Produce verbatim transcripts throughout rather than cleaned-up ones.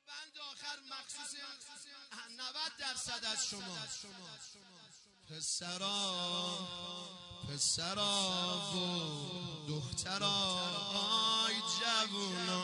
بند آخر مخصوص نود درصد از شما پسرا پسرا و دخترا آی جوونا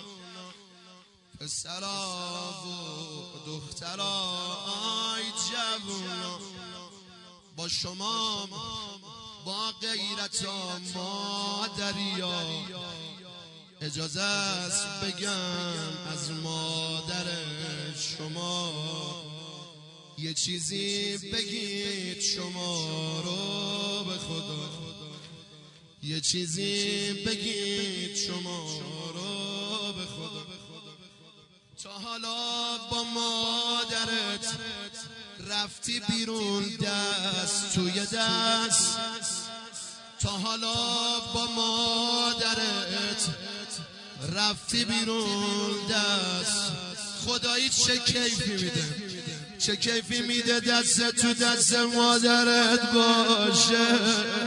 پسرا و دخترا آی جوونا با شما با غیرت و مادریا اجازه است بگم از مادر شما یه چیزی بگید شما رو به خدا یه چیزی بگید شما رو به خدا تا حالا با مادرت رفتی بیرون دست توی دست تا حالا با مادرت رفتی بیرون دست خدایی چه کیفی میده چه کیفی میده دست تو دست مادرت باشه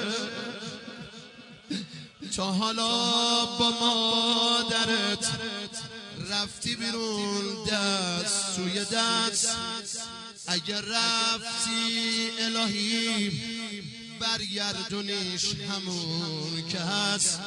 تا حالا با مادرت رفتی بیرون دست توی دست اگر رفتی الهی برگردونیش همون که هست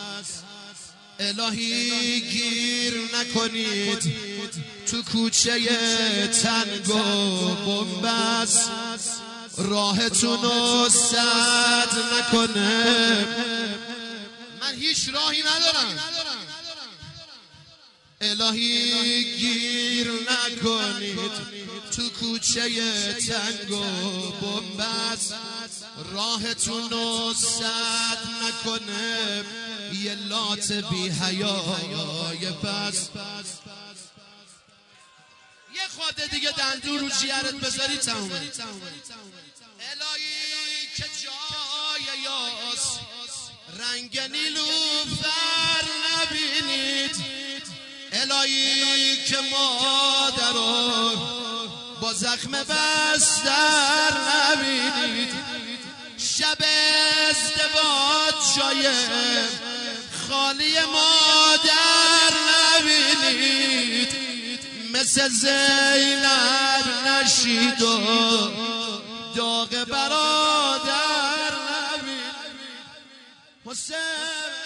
الهی گیر نکنید تو کوچه تنگ و بنبست راهتونو سد نکنه من هیچ راهی ندارم الهی گیر نکنید تو کوچه تنگ و بنبست راهتونو سد نکنه یه لات بی حیای پس یه خواده دیگه دندون رو جیرت بذاری تمومه الهی که جای یاس رنگ نیلوفر نبینید الهی که مادران با زخم بستر نبینید شب ازدواج جای خالی مادر نبینید مثل زینب نشید و داغ برادر نبینید حسین